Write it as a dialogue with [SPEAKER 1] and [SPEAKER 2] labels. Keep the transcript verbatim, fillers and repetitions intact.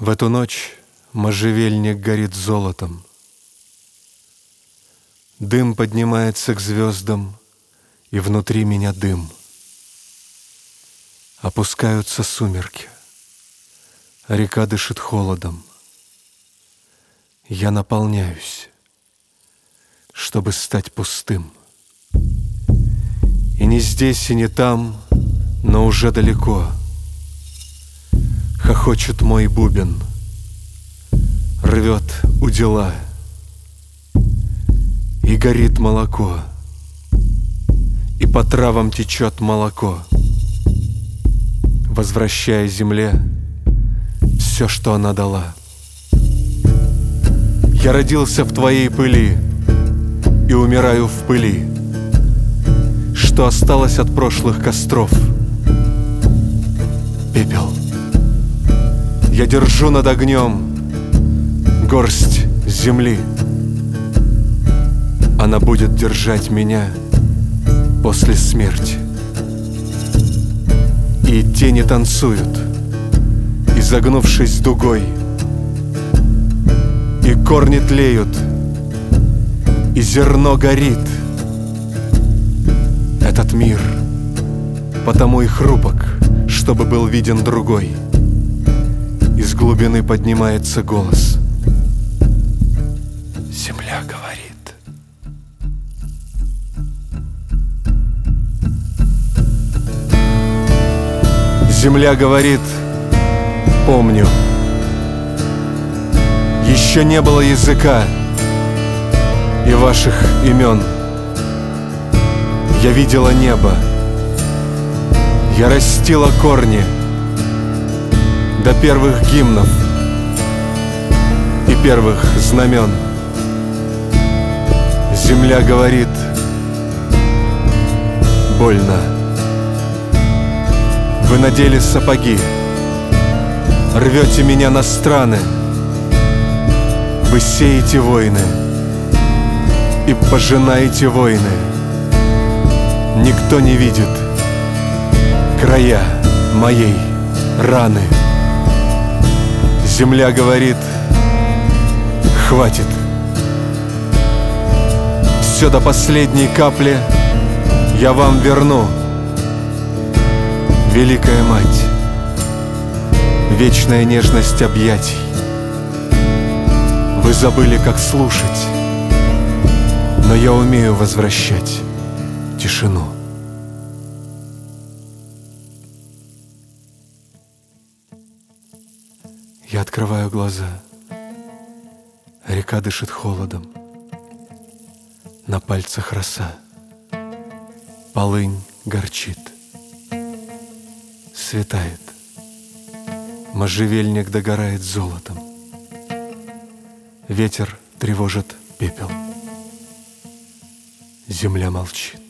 [SPEAKER 1] В эту ночь можжевельник горит золотом. Дым поднимается к звездам, и внутри меня дым. Опускаются сумерки, река дышит холодом. Я наполняюсь, чтобы стать пустым. И не здесь, и не там, но уже далеко хохочет мой бубен, рвет удила, и горит молоко, и по травам течет молоко, возвращая земле все, что она дала. Я родился в твоей пыли и умираю в пыли, что осталось от прошлых костров. Пепел. Я держу над огнем горсть земли. Она будет держать меня после смерти. И тени танцуют, изогнувшись дугой, и корни тлеют, и зерно горит. Этот мир потому и хрупок, чтобы был виден другой. Из глубины поднимается голос. Земля говорит. Земля говорит: помню. Еще не было языка и ваших имен. Я видела небо. Я растила корни до первых гимнов и первых знамен. Земля говорит: больно. Вы надели сапоги, рвете меня на страны. Вы сеете войны и пожинаете войны. Никто не видит края моей раны. Земля говорит: хватит. Все до последней капли я вам верну. Великая мать, вечная нежность объятий. Вы забыли, как слушать, но я умею возвращать тишину. Я открываю глаза. Река дышит холодом. На пальцах роса. Полынь горчит. Светает. Можжевельник догорает золотом. Ветер тревожит пепел. Земля молчит.